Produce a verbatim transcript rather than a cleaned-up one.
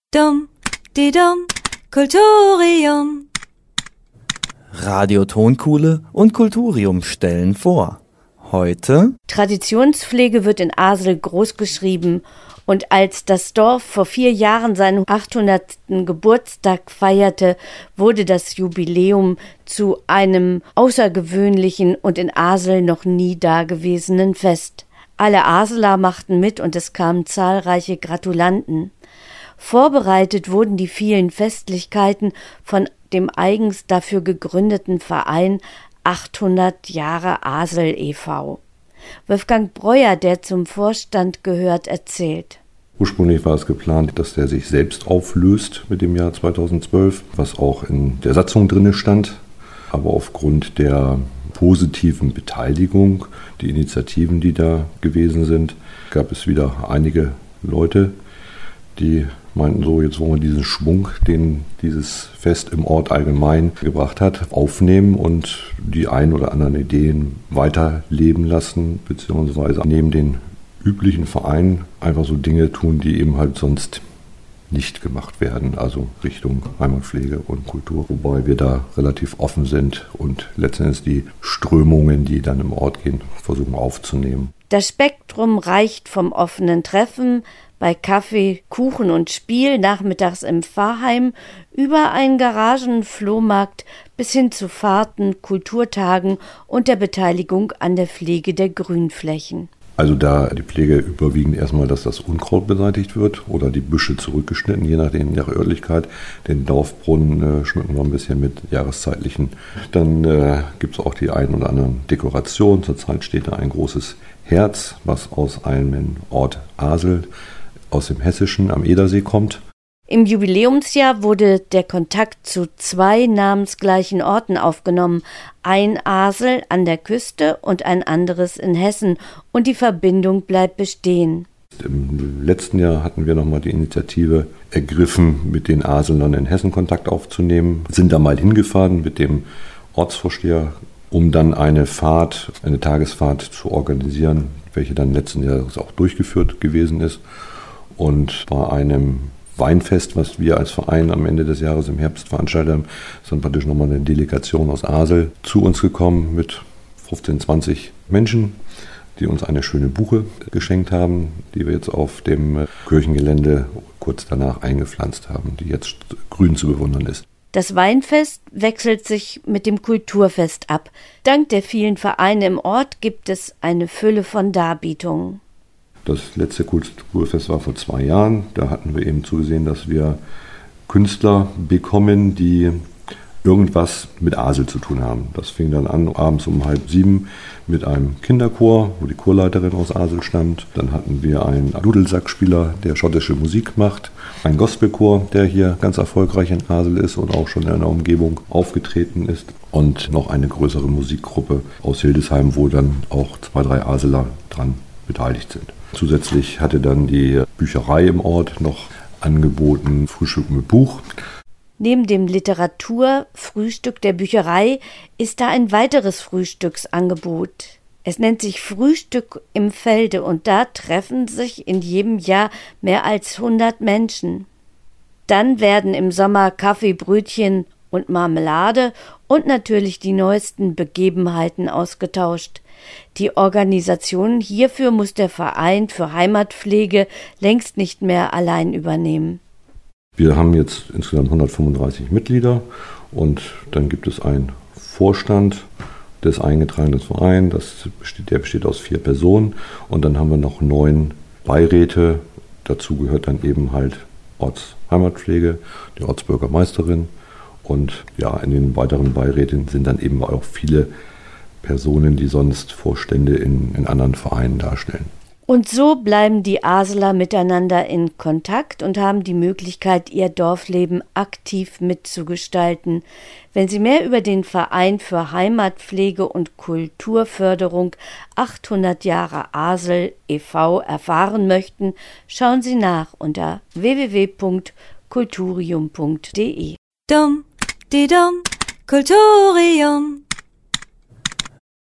Dum, di dum, Kulturium. Radio Tonkuhle und Kulturium stellen vor. Heute Traditionspflege wird in Asel großgeschrieben und als das Dorf vor vier Jahren seinen achthundertsten Geburtstag feierte, wurde das Jubiläum zu einem außergewöhnlichen und in Asel noch nie dagewesenen Fest. Alle Aseler machten mit und es kamen zahlreiche Gratulanten. Vorbereitet wurden die vielen Festlichkeiten von dem eigens dafür gegründeten Verein achthundert Jahre Asel e V Wolfgang Breuer, der zum Vorstand gehört, erzählt. Ursprünglich war es geplant, dass der sich selbst auflöst mit dem Jahr zweitausendzwölf, was auch in der Satzung drin stand. Aber aufgrund der positiven Beteiligung, die Initiativen, die da gewesen sind, gab es wieder einige Leute, die meinten so, jetzt wollen wir diesen Schwung, den dieses Fest im Ort allgemein gebracht hat, aufnehmen und die ein oder anderen Ideen weiterleben lassen, beziehungsweise neben den üblichen Vereinen einfach so Dinge tun, die eben halt sonst nicht gemacht werden, also Richtung Heimatpflege und Kultur, wobei wir da relativ offen sind und letztendlich die Strömungen, die dann im Ort gehen, versuchen aufzunehmen. Das Spektrum reicht vom offenen Treffen bei Kaffee, Kuchen und Spiel nachmittags im Pfarrheim über einen Garagenflohmarkt bis hin zu Fahrten, Kulturtagen und der Beteiligung an der Pflege der Grünflächen. Also da die Pflege überwiegend erstmal, dass das Unkraut beseitigt wird oder die Büsche zurückgeschnitten, je nachdem der Örtlichkeit. Den Dorfbrunnen äh, schmücken wir ein bisschen mit jahreszeitlichen. Dann äh, gibt es auch die ein oder anderen Dekorationen. Zurzeit steht da ein großes Herz, was aus einem Ort Asel, aus dem Hessischen am Edersee kommt. Im Jubiläumsjahr wurde der Kontakt zu zwei namensgleichen Orten aufgenommen, ein Asel an der Küste und ein anderes in Hessen, und die Verbindung bleibt bestehen. Im letzten Jahr hatten wir nochmal die Initiative ergriffen, mit den Aselern in Hessen Kontakt aufzunehmen, sind da mal hingefahren mit dem Ortsvorsteher, um dann eine Fahrt, eine Tagesfahrt zu organisieren, welche dann letzten Jahres auch durchgeführt gewesen ist. Und bei einem Weinfest, was wir als Verein am Ende des Jahres im Herbst veranstaltet haben, ist dann praktisch nochmal eine Delegation aus Asel zu uns gekommen mit fünfzehn, zwanzig Menschen, die uns eine schöne Buche geschenkt haben, die wir jetzt auf dem Kirchengelände kurz danach eingepflanzt haben, die jetzt grün zu bewundern ist. Das Weinfest wechselt sich mit dem Kulturfest ab. Dank der vielen Vereine im Ort gibt es eine Fülle von Darbietungen. Das letzte Kulturfest war vor zwei Jahren. Da hatten wir eben zugesehen, dass wir Künstler bekommen, die irgendwas mit Asel zu tun haben. Das fing dann an abends um halb sieben mit einem Kinderchor, wo die Chorleiterin aus Asel stammt. Dann hatten wir einen Dudelsackspieler, der schottische Musik macht. Ein Gospelchor, der hier ganz erfolgreich in Asel ist und auch schon in der Umgebung aufgetreten ist. Und noch eine größere Musikgruppe aus Hildesheim, wo dann auch zwei, drei Aseler dran beteiligt sind. Zusätzlich hatte dann die Bücherei im Ort noch angeboten Frühstück mit Buch. Neben dem Literaturfrühstück der Bücherei ist da ein weiteres Frühstücksangebot. Es nennt sich Frühstück im Felde und da treffen sich in jedem Jahr mehr als hundert Menschen. Dann werden im Sommer Kaffee, Brötchen und Marmelade und natürlich die neuesten Begebenheiten ausgetauscht. Die Organisation hierfür muss der Verein für Heimatpflege längst nicht mehr allein übernehmen. Wir haben jetzt insgesamt hundertfünfunddreißig Mitglieder und dann gibt es einen Vorstand des eingetragenen Vereins, das besteht, der besteht aus vier Personen und dann haben wir noch neun Beiräte. Dazu gehört dann eben halt Ortsheimatpflege, die Ortsbürgermeisterin und ja, in den weiteren Beiräten sind dann eben auch viele Personen, die sonst Vorstände in, in anderen Vereinen darstellen. Und so bleiben die Aseler miteinander in Kontakt und haben die Möglichkeit, ihr Dorfleben aktiv mitzugestalten. Wenn Sie mehr über den Verein für Heimatpflege und Kulturförderung achthundert Jahre Asel e V erfahren möchten, schauen Sie nach unter w w w punkt kulturium punkt de. Dum, di dum, Kulturium.